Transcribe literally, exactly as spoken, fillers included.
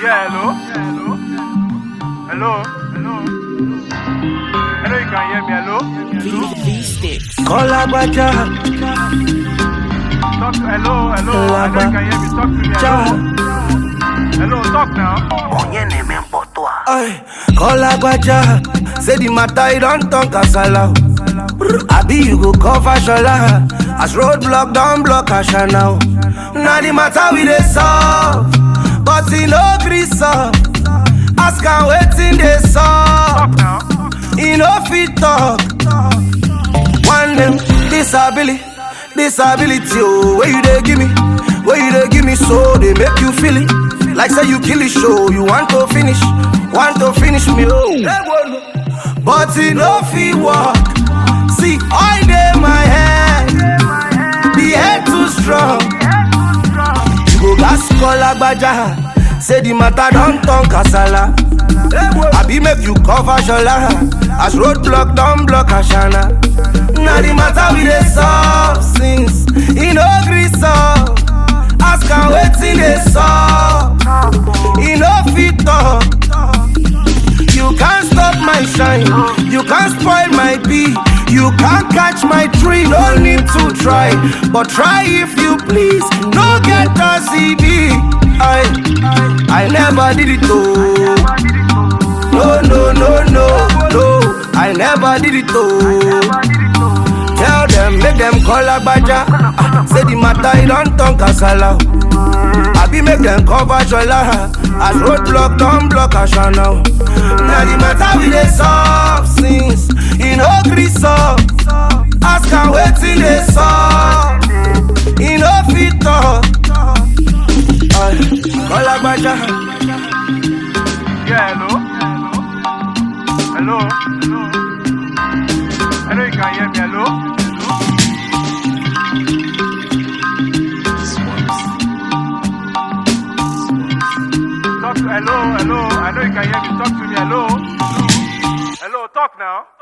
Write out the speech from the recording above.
Yeah, hello? Hello? Hello? Hello, you can hear me, hello? Hello? V-Sticks. Call Abaja. Talk to, hello, hello, I know you can hear me, talk to me, hello? Hello, talk now. Ay, call Abaja. Say the matter you don't talk kasala. Abi you go cover shola. As roadblock don't block Asha now. Now the matter we dey solve, but he no gree solve. Ask am wetin dey solve. Talk now. He no fit talk. One name disability, disability. Oh, where you dey give me, where you dey give me, so they make you feel it. Like say you kill the show, you want to finish, want to finish me. Oh, but he no fit walk. See, I dey my head, the head too strong. You go gas call Agbaja, say the matter don't turn kasala. Abi make you cover shola, as roadblock don't block Ashana. Now the matter we dey solve since he no gree solve. Ask am wetin dey solve, he no fit talk. You can't stop my shine, you can't spoil my bee, you can't catch my tree. No need to try, but try if you please. No get a C B. I, I never did it though. No, no, no, no, no. I never did it though. Tell them, make them call Agbaja. Ah, say the matter you don't talk kasala. Abi make them cover shola, as roadblock don't block Asha now. Now the matter we dey solve since he no gree solve. Ask am wetin dey solve, he no fit talk. Ay, call Agbaja. Yeah, hello? Hello? Hello? Hello, you can hear me, hello? Talk to, hello, hello, I know you can hear me, talk to me, hello? Hello, talk now.